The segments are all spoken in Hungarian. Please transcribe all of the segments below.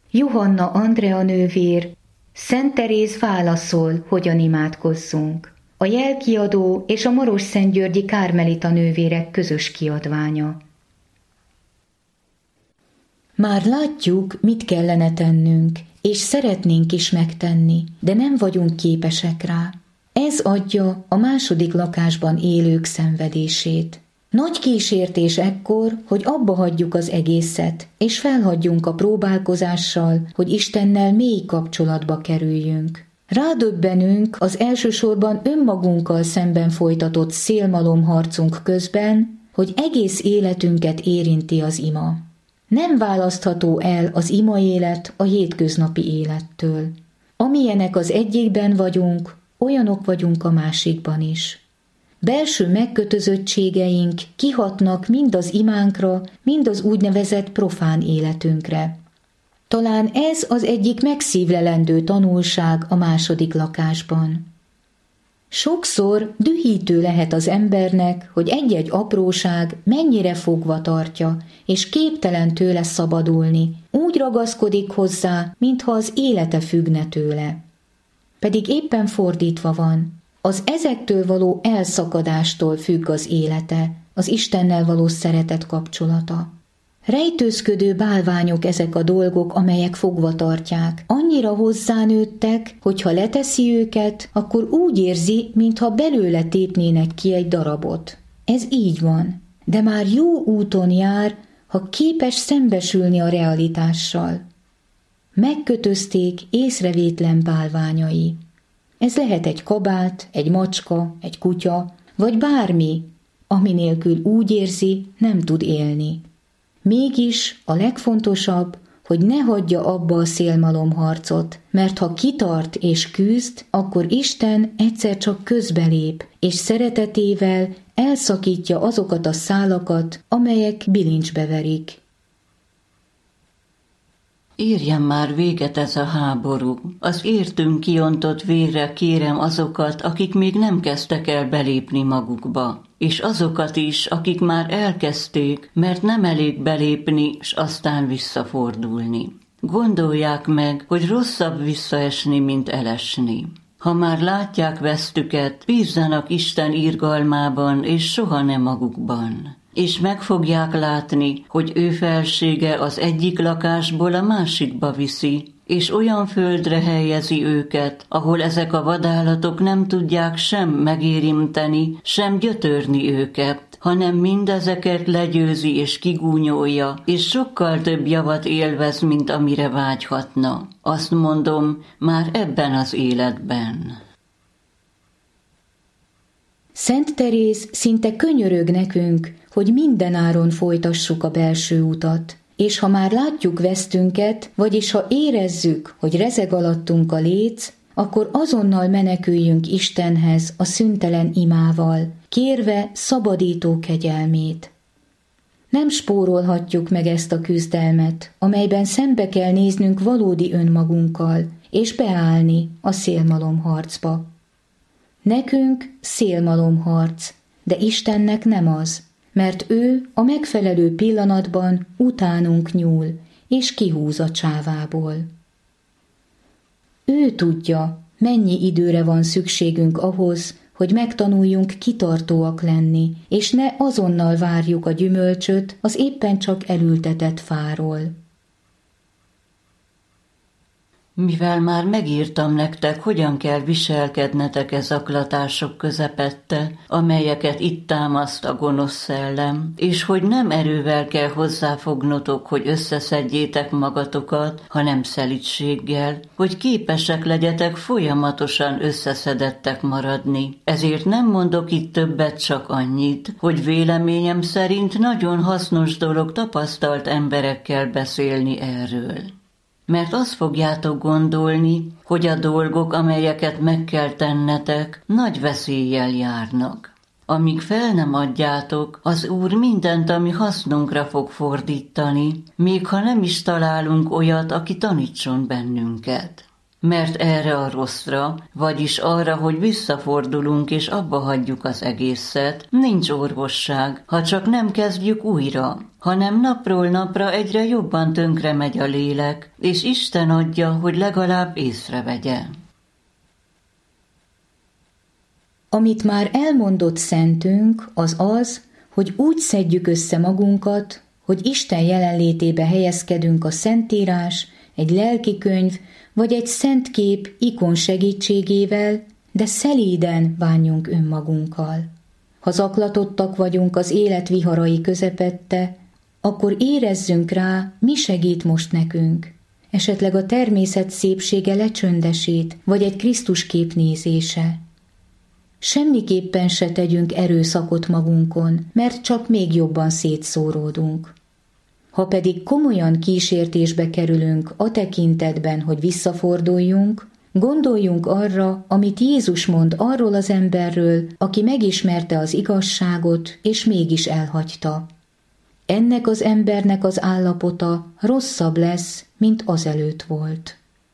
Johanna Andrea nővér, Szent Teréz válaszol, hogyan imádkozzunk. A Jelkiadó és a Marosszentgyörgyi Kármelita nővérek közös kiadványa. Már látjuk, mit kellene tennünk, és szeretnénk is megtenni, de nem vagyunk képesek rá. Ez adja a második lakásban élők szenvedését. Nagy kísértés ekkor, hogy abba hagyjuk az egészet, és felhagyjunk a próbálkozással, hogy Istennel mély kapcsolatba kerüljünk. Rádöbbenünk az elsősorban önmagunkkal szemben folytatott szélmalomharcunk közben, hogy egész életünket érinti az ima. Nem választható el az ima élet a hétköznapi élettől. Amilyenek az egyikben vagyunk, olyanok vagyunk a másikban is. Belső megkötözöttségeink kihatnak mind az imánkra, mind az úgynevezett profán életünkre. Talán ez az egyik megszívlelendő tanulság a második lakásban. Sokszor dühítő lehet az embernek, hogy egy-egy apróság mennyire fogva tartja, és képtelen tőle szabadulni, úgy ragaszkodik hozzá, mintha az élete függne tőle. Pedig éppen fordítva van. Az ezektől való elszakadástól függ az élete, az Istennel való szeretet kapcsolata. Rejtőzködő bálványok ezek a dolgok, amelyek fogva tartják. Annyira hozzánőttek, hogy ha leteszi őket, akkor úgy érzi, mintha belőle tépnének ki egy darabot. Ez így van, de már jó úton jár, ha képes szembesülni a realitással. Megkötözték észrevétlen bálványai. Ez lehet egy kabát, egy macska, egy kutya, vagy bármi, ami nélkül úgy érzi, nem tud élni. Mégis a legfontosabb, hogy ne hagyja abba a szélmalomharcot, mert ha kitart és küzd, akkor Isten egyszer csak közbelép, és szeretetével elszakítja azokat a szálakat, amelyek bilincsbe verik. Érjen már véget ez a háború. Az értünk kiontott vérre kérem azokat, akik még nem kezdtek el belépni magukba, és azokat is, akik már elkezdték, mert nem elég belépni, s aztán visszafordulni. Gondolják meg, hogy rosszabb visszaesni, mint elesni. Ha már látják vesztüket, bízzanak Isten irgalmában, és soha nem magukban. És meg fogják látni, hogy ő felsége az egyik lakásból a másikba viszi, és olyan földre helyezi őket, ahol ezek a vadállatok nem tudják sem megérinteni, sem gyötörni őket, hanem mindezeket legyőzi és kigúnyolja, és sokkal több javat élvez, mint amire vágyhatna. Azt mondom, már ebben az életben. Szent Teréz szinte könyörög nekünk, hogy mindenáron folytassuk a belső utat, és ha már látjuk vesztünket, vagyis ha érezzük, hogy rezeg alattunk a léc, akkor azonnal meneküljünk Istenhez a szüntelen imával, kérve szabadító kegyelmét. Nem spórolhatjuk meg ezt a küzdelmet, amelyben szembe kell néznünk valódi önmagunkkal, és beállni a szélmalomharcba. Nekünk szélmalomharc, de Istennek nem az, mert ő a megfelelő pillanatban utánunk nyúl, és kihúz a csávából. Ő tudja, mennyi időre van szükségünk ahhoz, hogy megtanuljunk kitartóak lenni, és ne azonnal várjuk a gyümölcsöt az éppen csak elültetett fáról. Mivel már megírtam nektek, hogyan kell viselkednetek e zaklatások közepette, amelyeket itt támaszt a gonosz szellem, és hogy nem erővel kell hozzáfognotok, hogy összeszedjétek magatokat, hanem szelídséggel, hogy képesek legyetek folyamatosan összeszedettek maradni. Ezért nem mondok itt többet, csak annyit, hogy véleményem szerint nagyon hasznos dolog tapasztalt emberekkel beszélni erről. Mert azt fogjátok gondolni, hogy a dolgok, amelyeket meg kell tennetek, nagy veszéllyel járnak. Amíg fel nem adjátok, az Úr mindent, ami hasznunkra fog fordítani, még ha nem is találunk olyat, aki tanítson bennünket. Mert erre a rosszra, vagyis arra, hogy visszafordulunk és abba hagyjuk az egészet, nincs orvosság, ha csak nem kezdjük újra, hanem napról napra egyre jobban tönkre megy a lélek, és Isten adja, hogy legalább észrevegye. Amit már elmondott szentünk, az, hogy úgy szedjük össze magunkat, hogy Isten jelenlétébe helyezkedünk a Szentírás, egy lelkikönyv vagy egy szent kép ikon segítségével, de szelíden bánjunk önmagunkkal. Ha zaklatottak vagyunk az élet viharai közepette, akkor érezzünk rá, mi segít most nekünk. Esetleg a természet szépsége lecsöndesít, vagy egy Krisztus kép nézése. Semmiképpen se tegyünk erőszakot magunkon, mert csak még jobban szétszóródunk. Ha pedig komolyan kísértésbe kerülünk a tekintetben, hogy visszaforduljunk, gondoljunk arra, amit Jézus mond arról az emberről, aki megismerte az igazságot, és mégis elhagyta. Ennek az embernek az állapota rosszabb lesz, mint azelőtt volt.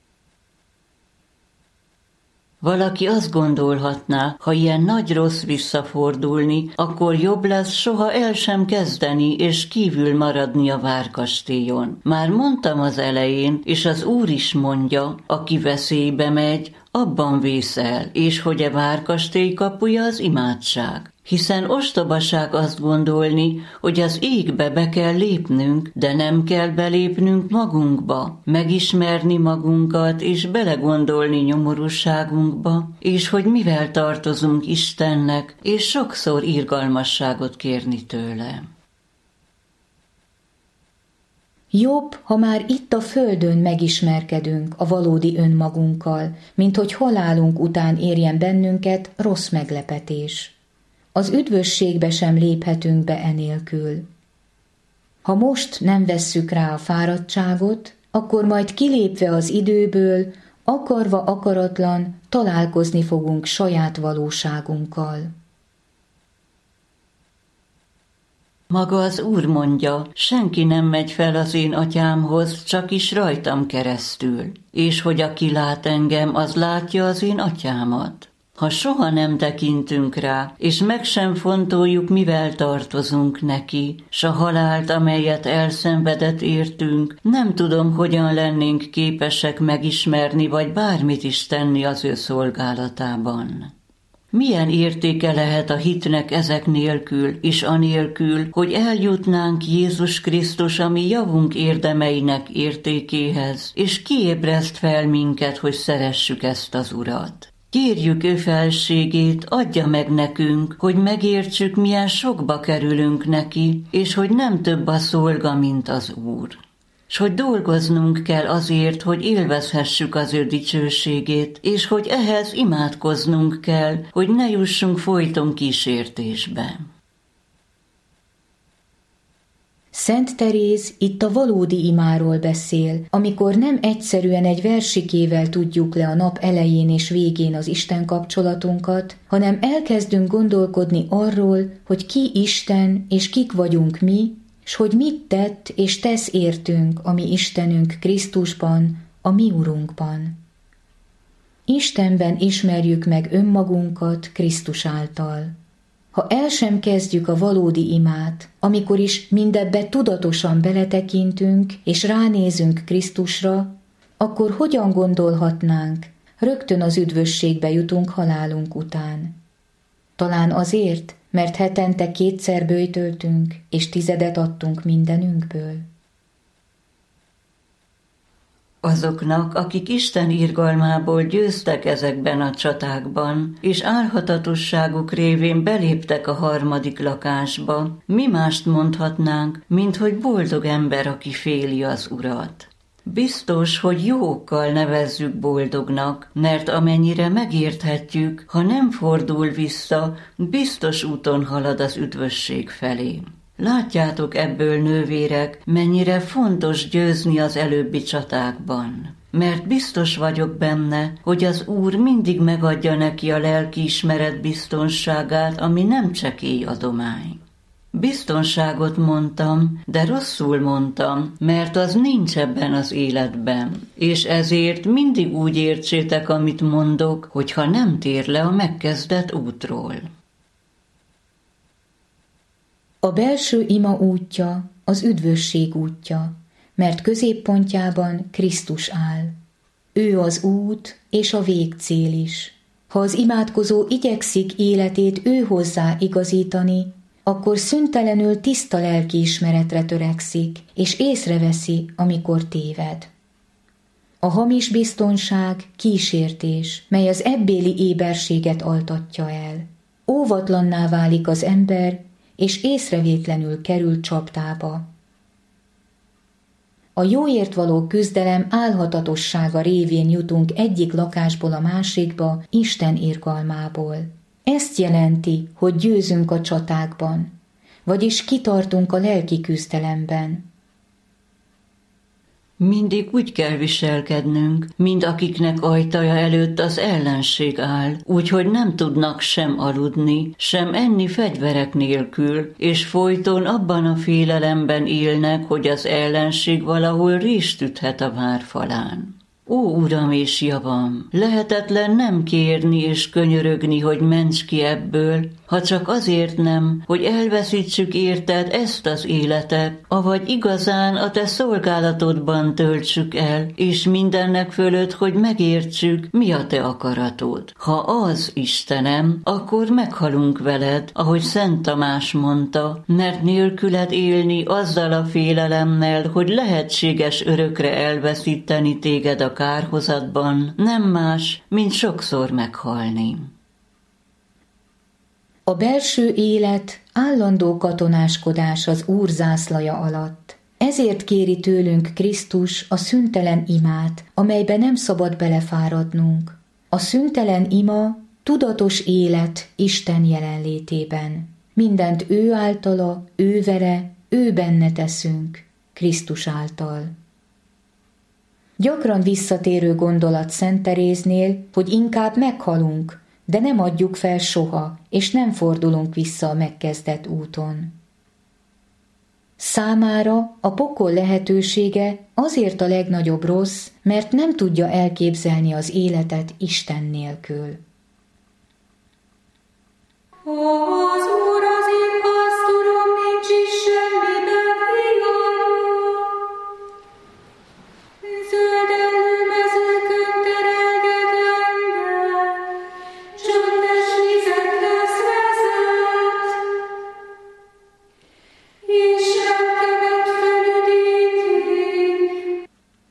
Valaki azt gondolhatná, ha ilyen nagy rossz visszafordulni, akkor jobb lesz soha el sem kezdeni és kívül maradni a várkastélyon. Már mondtam az elején, és az Úr is mondja, aki veszélybe megy, abban vészel, és hogy a várkastély kapuja az imádság. Hiszen ostobaság azt gondolni, hogy az égbe be kell lépnünk, de nem kell belépnünk magunkba, megismerni magunkat és belegondolni nyomorúságunkba, és hogy mivel tartozunk Istennek, és sokszor irgalmasságot kérni tőle. Jobb, ha már itt a földön megismerkedünk a valódi önmagunkkal, mint hogy halálunk után érjen bennünket rossz meglepetés. Az üdvösségbe sem léphetünk be enélkül. Ha most nem vesszük rá a fáradtságot, akkor majd kilépve az időből, akarva akaratlan találkozni fogunk saját valóságunkkal. Maga az Úr mondja, senki nem megy fel az én atyámhoz, csak is rajtam keresztül, és hogy aki lát engem, az látja az én atyámat. Ha soha nem tekintünk rá, és meg sem fontoljuk, mivel tartozunk neki, s a halált, amelyet elszenvedett értünk, nem tudom, hogyan lennénk képesek megismerni, vagy bármit is tenni az ő szolgálatában. Milyen értéke lehet a hitnek ezek nélkül, és anélkül, hogy eljutnánk Jézus Krisztus, ami javunk érdemeinek értékéhez, és kiébreszt fel minket, hogy szeressük ezt az Urat. Kérjük ő felségét, adja meg nekünk, hogy megértsük, milyen sokba kerülünk neki, és hogy nem több a szolga, mint az Úr. S hogy dolgoznunk kell azért, hogy élvezhessük az ő dicsőségét, és hogy ehhez imádkoznunk kell, hogy ne jussunk folyton kísértésbe. Szent Teréz itt a valódi imáról beszél, amikor nem egyszerűen egy versikével tudjuk le a nap elején és végén az Isten kapcsolatunkat, hanem elkezdünk gondolkodni arról, hogy ki Isten és kik vagyunk mi, s hogy mit tett és tesz értünk a mi Istenünk Krisztusban, a mi Urunkban. Istenben ismerjük meg önmagunkat Krisztus által. Ha el sem kezdjük a valódi imát, amikor is mindebbe tudatosan beletekintünk és ránézünk Krisztusra, akkor hogyan gondolhatnánk, rögtön az üdvösségbe jutunk halálunk után? Talán azért, mert hetente 2-szer böjtöltünk, és 10 adtunk mindenünkből. Azoknak, akik Isten irgalmából győztek ezekben a csatákban, és álhatatosságuk révén beléptek a 3. lakásba, mi mást mondhatnánk, mint hogy boldog ember, aki féli az Urat. Biztos, hogy jó okkal nevezzük boldognak, mert amennyire megérthetjük, ha nem fordul vissza, biztos úton halad az üdvösség felé. Látjátok ebből, nővérek, mennyire fontos győzni az előbbi csatákban. Mert biztos vagyok benne, hogy az Úr mindig megadja neki a lelkiismeret biztonságát, ami nem csekély adomány. Biztonságot mondtam, de rosszul mondtam, mert az nincs ebben az életben, és ezért mindig úgy értsétek, amit mondok, hogyha nem tér le a megkezdett útról. A belső ima útja az üdvösség útja, mert középpontjában Krisztus áll. Ő az út és a végcél is. Ha az imádkozó igyekszik életét ő hozzá igazítani, akkor szüntelenül tiszta lelkiismeretre törekszik, és észreveszi, amikor téved. A hamis biztonság kísértés, mely az ebbéli éberséget altatja el. Óvatlanná válik az ember, és észrevétlenül kerül csapdába. A jóért való küzdelem álhatatossága révén jutunk egyik lakásból a másikba Isten irgalmából. Ezt jelenti, hogy győzünk a csatákban, vagyis kitartunk a lelki küzdelemben. Mindig úgy kell viselkednünk, mint akiknek ajtaja előtt az ellenség áll, úgyhogy nem tudnak sem aludni, sem enni fegyverek nélkül, és folyton abban a félelemben élnek, hogy az ellenség valahol rést üthet a vár falán. Ó, Uram és javam, lehetetlen nem kérni és könyörögni, hogy ments ki ebből, ha csak azért nem, hogy elveszítsük érted ezt az életet, avagy igazán a te szolgálatodban töltsük el, és mindennek fölött, hogy megértsük, mi a te akaratod. Ha az, Istenem, akkor meghalunk veled, ahogy Szent Tamás mondta, mert nélküled élni azzal a félelemmel, hogy lehetséges örökre elveszíteni téged a kárhozatban, nem más, mint sokszor meghalni. A belső élet állandó katonáskodás az Úr zászlaja alatt. Ezért kéri tőlünk Krisztus a szüntelen imát, amelybe nem szabad belefáradnunk. A szüntelen ima tudatos élet Isten jelenlétében. Mindent ő általa, ő vele, ő benne teszünk, Krisztus által. Gyakran visszatérő gondolat Szent Teréznél, hogy inkább meghalunk, de nem adjuk fel soha, és nem fordulunk vissza a megkezdett úton. Számára a pokol lehetősége azért a legnagyobb rossz, mert nem tudja elképzelni az életet Isten nélkül. Az Úr az én pásztorom, nincs is semmiben hiányom. Zöldelő mezőkön terelget engem, csöndes vizekhez vezet, és lelkemet felüdíti.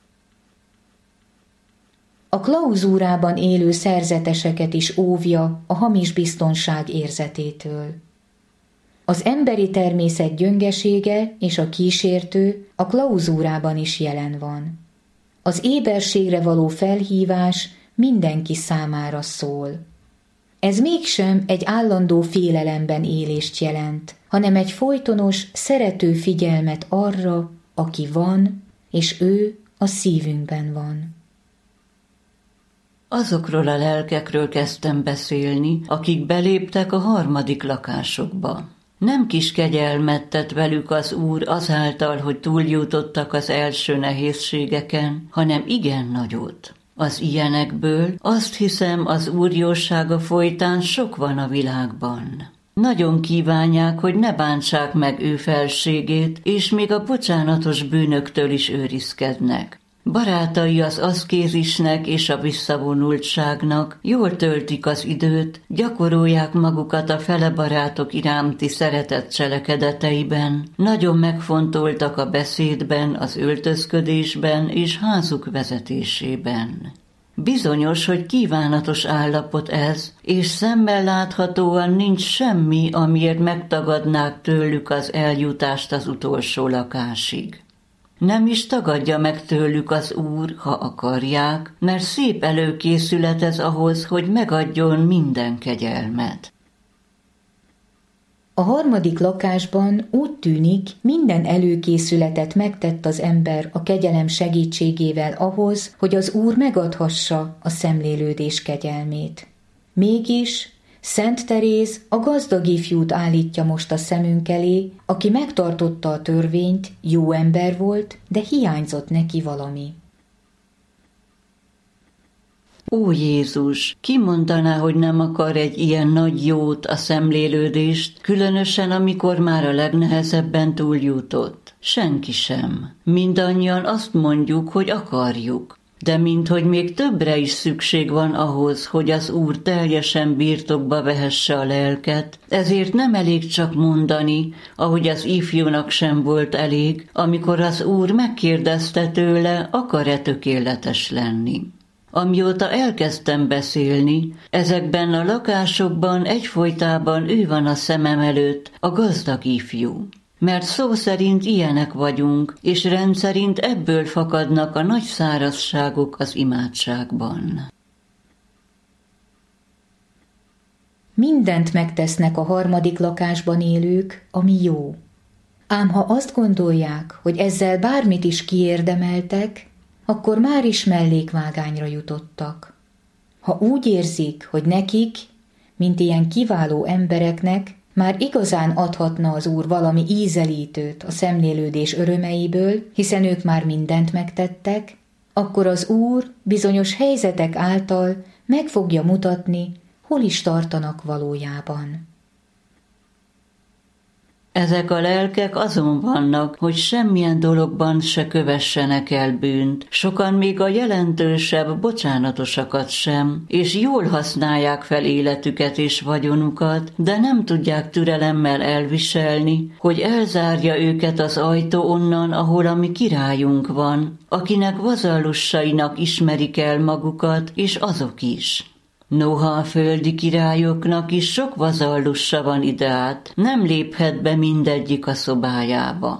A klauzúrában élő szerzeteseket is óvja a hamis biztonság érzetétől. Az emberi természet gyöngesége és a kísértő a klauzúrában is jelen van. Az éberségre való felhívás mindenki számára szól. Ez mégsem egy állandó félelemben élést jelent, hanem egy folytonos, szerető figyelmet arra, aki van, és ő a szívünkben van. Azokról a lelkekről kezdtem beszélni, akik beléptek a harmadik lakásokba. Nem kis kegyelmet tett velük az Úr azáltal, hogy túljutottak az első nehézségeken, hanem igen nagyot. Az ilyenekből azt hiszem, az Úr jósága folytán sok van a világban. Nagyon kívánják, hogy ne bántsák meg ő felségét, és még a bocsánatos bűnöktől is őrizkednek. Barátai az aszkézisnek és a visszavonultságnak, jól töltik az időt, gyakorolják magukat a fele barátok iránti szeretet cselekedeteiben, nagyon megfontoltak a beszédben, az öltözködésben és házuk vezetésében. Bizonyos, hogy kívánatos állapot ez, és szemmel láthatóan nincs semmi, amiért megtagadnák tőlük az eljutást az utolsó lakásig. Nem is tagadja meg tőlük az Úr, ha akarják, mert szép előkészület ez ahhoz, hogy megadjon minden kegyelmet. A harmadik lakásban úgy tűnik, minden előkészületet megtett az ember a kegyelem segítségével ahhoz, hogy az Úr megadhassa a szemlélődés kegyelmét. Mégis Szent Teréz a gazdag ifjút állítja most a szemünk elé, aki megtartotta a törvényt, jó ember volt, de hiányzott neki valami. Ó Jézus, ki mondaná, hogy nem akar egy ilyen nagy jót, a szemlélődést, különösen amikor már a legnehezebben túljutott? Senki sem. Mindannyian azt mondjuk, hogy akarjuk. De minthogy még többre is szükség van ahhoz, hogy az Úr teljesen birtokba vehesse a lelket, ezért nem elég csak mondani, ahogy az ifjúnak sem volt elég, amikor az Úr megkérdezte tőle, akar-e tökéletes lenni. Amióta elkezdtem beszélni, ezekben a lakásokban egyfolytában ő van a szemem előtt, a gazdag ifjú. Mert szó szerint ilyenek vagyunk, és rendszerint ebből fakadnak a nagy szárazságok az imádságban. Mindent megtesznek a harmadik lakásban élők, ami jó. Ám ha azt gondolják, hogy ezzel bármit is kiérdemeltek, akkor már is mellékvágányra jutottak. Ha úgy érzik, hogy nekik, mint ilyen kiváló embereknek, már igazán adhatna az Úr valami ízelítőt a szemlélődés örömeiből, hiszen ők már mindent megtettek, akkor az Úr bizonyos helyzetek által meg fogja mutatni, hol is tartanak valójában. Ezek a lelkek azon vannak, hogy semmilyen dologban se kövessenek el bűnt, sokan még a jelentősebb bocsánatosakat sem, és jól használják fel életüket és vagyonukat, de nem tudják türelemmel elviselni, hogy elzárja őket az ajtó onnan, ahol a mi királyunk van, akinek vazallussainak ismerik el magukat, és azok is. Noha a földi királyoknak is sok vazallussa van ideát, nem léphet be mindegyik a szobájába.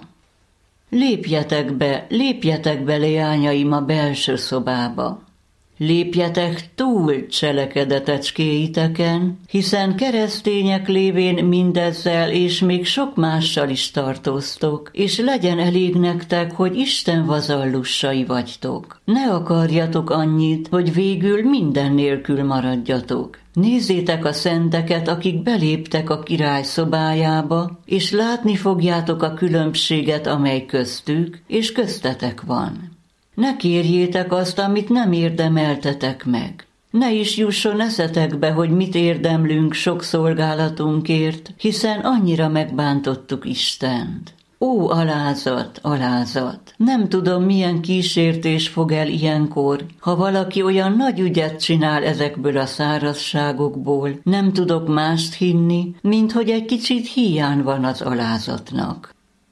Lépjetek be, leányaim, a belső szobába. Lépjetek túl cselekedetecskéiteken, hiszen keresztények lévén mindezzel és még sok mással is tartoztok, és legyen elég nektek, hogy Isten vazallussai vagytok. Ne akarjatok annyit, hogy végül minden nélkül maradjatok. Nézzétek a szenteket, akik beléptek a király szobájába, és látni fogjátok a különbséget, amely köztük és köztetek van. Ne kérjétek azt, amit nem érdemeltetek meg. Ne is jusson eszetekbe, hogy mit érdemlünk sok szolgálatunkért, hiszen annyira megbántottuk Istent. Ó, alázat, alázat! Nem tudom, milyen kísértés fog el ilyenkor, ha valaki olyan nagy ügyet csinál ezekből a szárazságokból, nem tudok mást hinni, mint hogy egy kicsit hiány van az alázatnak.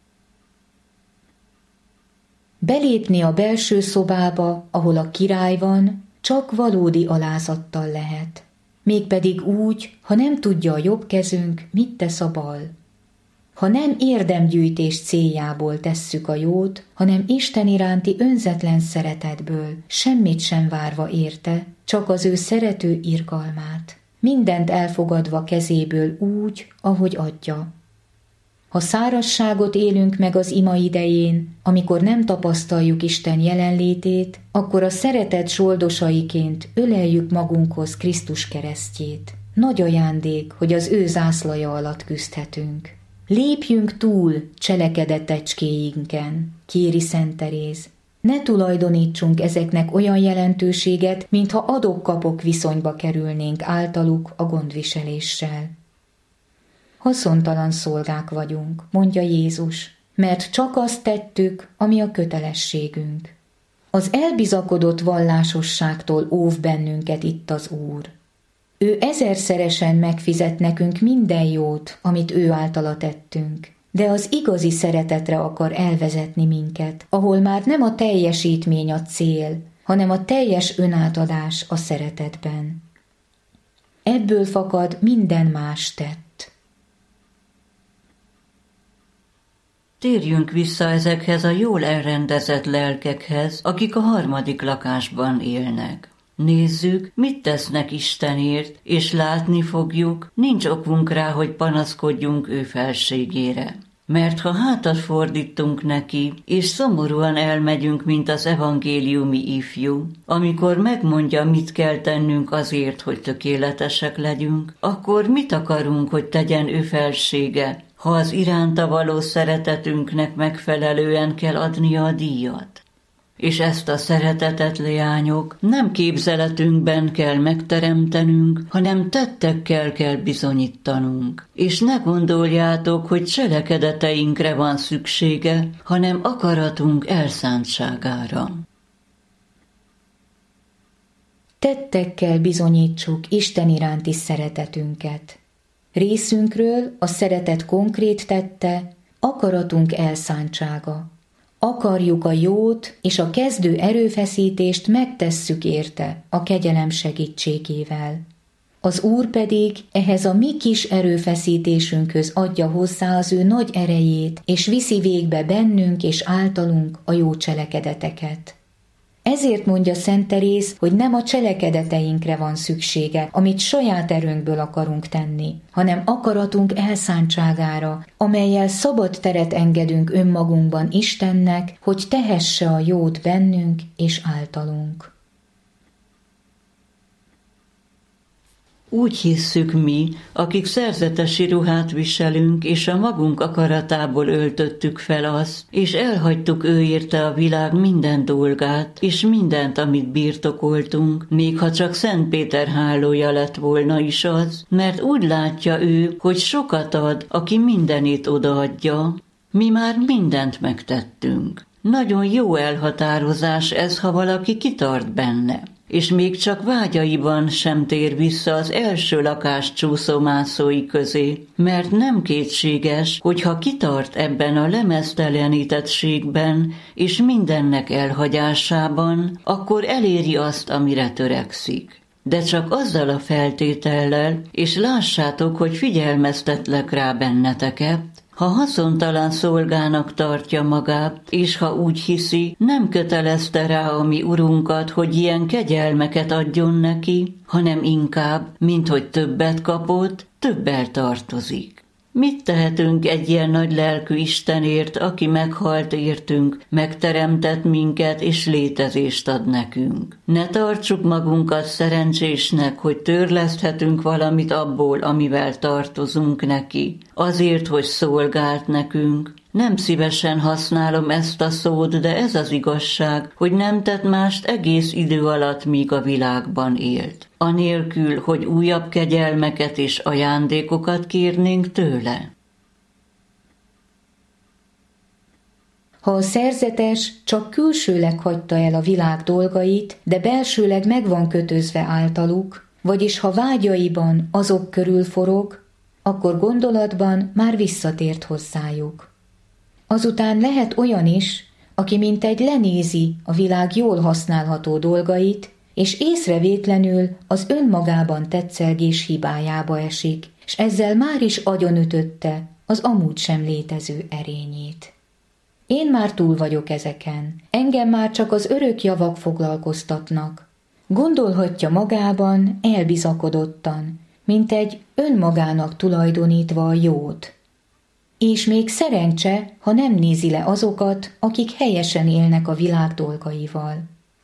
Belépni a belső szobába, ahol a király van, csak valódi alázattal lehet. Mégpedig úgy, ha nem tudja a jobb kezünk, mit tesz a bal. Ha nem érdemgyűjtés céljából tesszük a jót, hanem Isten iránti önzetlen szeretetből, semmit sem várva érte, csak az ő szerető irgalmát. Mindent elfogadva kezéből úgy, ahogy adja. Ha szárazságot élünk meg az ima idején, amikor nem tapasztaljuk Isten jelenlétét, akkor a szeretet zsoldosaiként öleljük magunkhoz Krisztus keresztjét. Nagy ajándék, hogy az ő zászlaja alatt küzdhetünk. Lépjünk túl cselekedetecskéinken, kéri Szent Teréz. Ne tulajdonítsunk ezeknek olyan jelentőséget, mintha adok-kapok viszonyba kerülnénk általuk a gondviseléssel. Haszontalan szolgák vagyunk, mondja Jézus, mert csak azt tettük, ami a kötelességünk. Az elbizakodott vallásosságtól óv bennünket itt az Úr. Ő ezerszeresen megfizet nekünk minden jót, amit ő általa tettünk, de az igazi szeretetre akar elvezetni minket, ahol már nem a teljesítmény a cél, hanem a teljes önátadás a szeretetben. Ebből fakad minden más tett. Térjünk vissza ezekhez a jól elrendezett lelkekhez, akik a harmadik lakásban élnek. Nézzük, mit tesznek Istenért, és látni fogjuk, nincs okunk rá, hogy panaszkodjunk ő felségére. Mert ha hátat fordítunk neki, és szomorúan elmegyünk, mint az evangéliumi ifjú, amikor megmondja, mit kell tennünk azért, hogy tökéletesek legyünk, akkor mit akarunk, hogy tegyen ő felsége, ha az iránta való szeretetünknek megfelelően kell adnia a díjat? És ezt a szeretetet, leányok, nem képzeletünkben kell megteremtenünk, hanem tettekkel kell bizonyítanunk. És ne gondoljátok, hogy cselekedeteinkre van szüksége, hanem akaratunk elszántságára. Tettekkel bizonyítsuk Isten iránti szeretetünket. Részünkről a szeretet konkrét tette, akaratunk elszántsága. Akarjuk a jót, és a kezdő erőfeszítést megtesszük érte a kegyelem segítségével. Az Úr pedig ehhez a mi kis erőfeszítésünkhöz adja hozzá az ő nagy erejét, és viszi végbe bennünk és általunk a jó cselekedeteket. Ezért mondja Szent Teréz, hogy nem a cselekedeteinkre van szüksége, amit saját erőnkből akarunk tenni, hanem akaratunk elszántságára, amellyel szabad teret engedünk önmagunkban Istennek, hogy tehesse a jót bennünk és általunk. Úgy hisszük mi, akik szerzetesi ruhát viselünk, és a magunk akaratából öltöttük fel azt, és elhagytuk ő érte a világ minden dolgát, és mindent, amit birtokoltunk, még ha csak Szent Péter hálója lett volna is az, mert úgy látja ő, hogy sokat ad, aki mindenét odaadja. Mi már mindent megtettünk. Nagyon jó elhatározás ez, ha valaki kitart benne, és még csak vágyaiban sem tér vissza az első lakás csúszómászói közé, mert nem kétséges, hogy ha kitart ebben a lemeztelenítettségben és mindennek elhagyásában, akkor eléri azt, amire törekszik. De csak azzal a feltétellel, és lássátok, hogy figyelmeztetlek rá benneteket, ha haszontalan szolgának tartja magát, és ha úgy hiszi, nem kötelezte rá a mi Urunkat, hogy ilyen kegyelmeket adjon neki, hanem inkább, mint hogy többet kapott, többel tartozik. Mit tehetünk egy ilyen nagy lelkű Istenért, aki meghalt értünk, megteremtett minket és létezést ad nekünk? Ne tartsuk magunkat szerencsésnek, hogy törleszthetünk valamit abból, amivel tartozunk neki, azért, hogy szolgált nekünk. Nem szívesen használom ezt a szót, de ez az igazság, hogy nem tett mást egész idő alatt, míg a világban élt. Anélkül, hogy újabb kegyelmeket és ajándékokat kérnénk tőle. Ha a szerzetes csak külsőleg hagyta el a világ dolgait, de belsőleg meg van kötözve általuk, vagyis ha vágyaiban azok körül forog, akkor gondolatban már visszatért hozzájuk. Azután lehet olyan is, aki mintegy lenézi a világ jól használható dolgait, és észrevétlenül az önmagában tetszelgés hibájába esik, és ezzel már is agyonütötte az amúgy sem létező erényét. Én már túl vagyok ezeken, engem már csak az örök javak foglalkoztatnak. Gondolhatja magában elbizakodottan, mintegy önmagának tulajdonítva a jót. És még szerencse, ha nem nézi le azokat, akik helyesen élnek a világ dolgaival.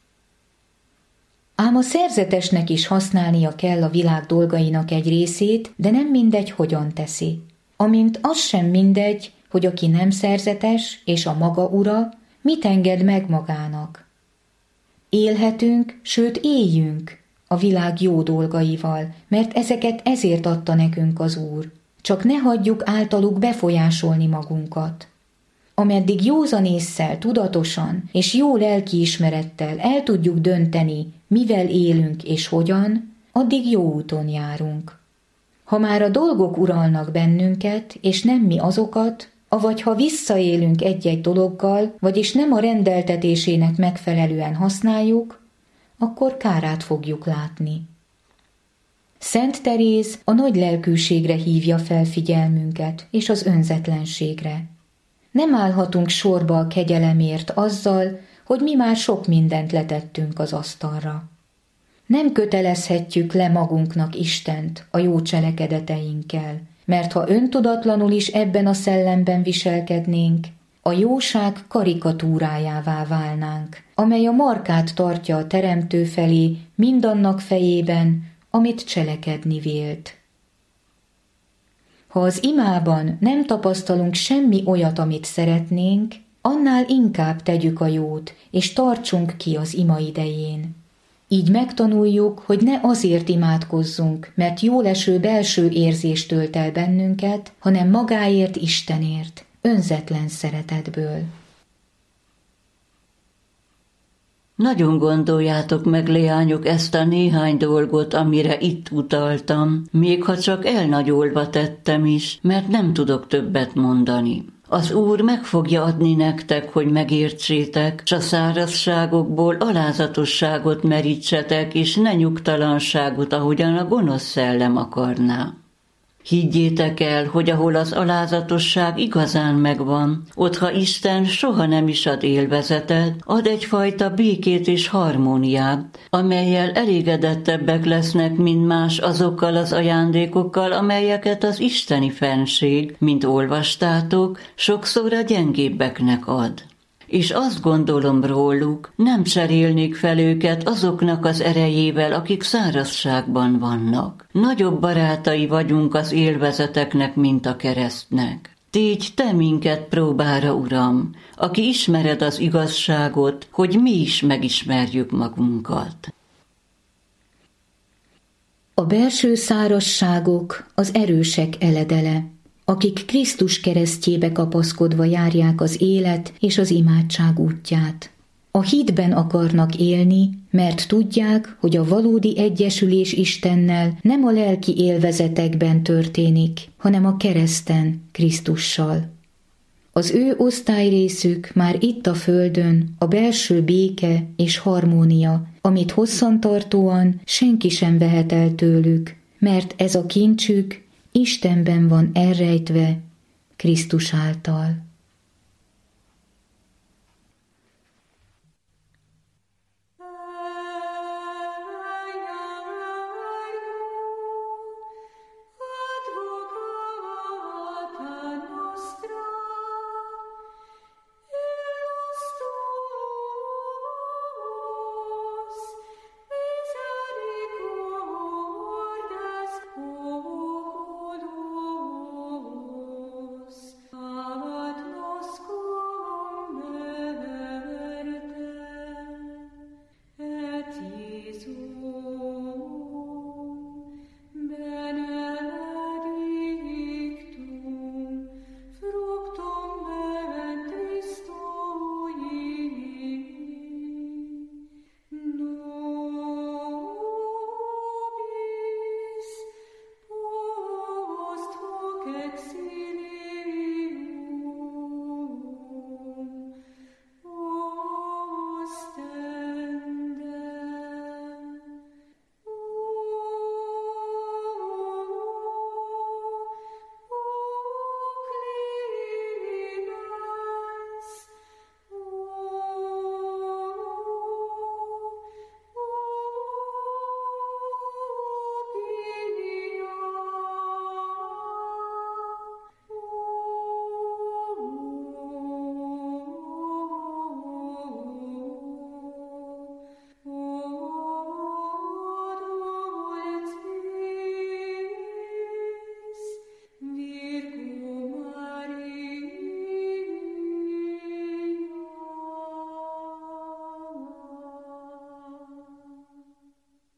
Ám a szerzetesnek is használnia kell a világ dolgainak egy részét, de nem mindegy, hogyan teszi. Amint az sem mindegy, hogy aki nem szerzetes és a maga ura, mit enged meg magának. Élhetünk, sőt éljünk a világ jó dolgaival, mert ezeket ezért adta nekünk az Úr. Csak ne hagyjuk általuk befolyásolni magunkat. Ameddig józan ésszel, tudatosan és jó lelkiismerettel el tudjuk dönteni, mivel élünk és hogyan, addig jó úton járunk. Ha már a dolgok uralnak bennünket, és nem mi azokat, avagy ha visszaélünk egy-egy dologgal, vagyis nem a rendeltetésének megfelelően használjuk, akkor kárát fogjuk látni. Szent Teréz a nagy lelkűségre hívja fel figyelmünket, és az önzetlenségre. Nem állhatunk sorba a kegyelemért azzal, hogy mi már sok mindent letettünk az asztalra. Nem kötelezhetjük le magunknak Istent a jó cselekedeteinkkel, mert ha öntudatlanul is ebben a szellemben viselkednénk, a jóság karikatúrájává válnánk, amely a markát tartja a Teremtő felé mindannak fejében, amit cselekedni vélt. Ha az imában nem tapasztalunk semmi olyat, amit szeretnénk, annál inkább tegyük a jót, és tartsunk ki az ima idején. Így megtanuljuk, hogy ne azért imádkozzunk, mert jóleső belső érzés tölt el bennünket, hanem magáért, Istenért, önzetlen szeretetből. Nagyon gondoljátok meg, leányok, ezt a néhány dolgot, amire itt utaltam, még ha csak elnagyolva tettem is, mert nem tudok többet mondani. Az Úr meg fogja adni nektek, hogy megértsétek, s a szárazságokból alázatosságot merítsetek, és ne nyugtalanságot, ahogyan a gonosz szellem akarná. Higgyétek el, hogy ahol az alázatosság igazán megvan, ottha Isten soha nem is ad élvezetet, ad egyfajta békét és harmóniát, amellyel elégedettebbek lesznek, mint más azokkal az ajándékokkal, amelyeket az isteni fenség, mint olvastátok, sokszor a gyengébbeknek ad. És azt gondolom róluk, nem cserélnék fel őket azoknak az erejével, akik szárazságban vannak. Nagyobb barátai vagyunk az élvezeteknek, mint a keresztnek. Tégy te minket próbára, Uram, aki ismered az igazságot, hogy mi is megismerjük magunkat. A belső szárazságok az erősek eledele, akik Krisztus keresztjébe kapaszkodva járják az élet és az imádság útját. A hitben akarnak élni, mert tudják, hogy a valódi egyesülés Istennel nem a lelki élvezetekben történik, hanem a kereszten, Krisztussal. Az ő osztályrészük már itt a földön a belső béke és harmónia, amit hosszantartóan senki sem vehet el tőlük, mert ez a kincsük Istenben van elrejtve Krisztus által. Jesus.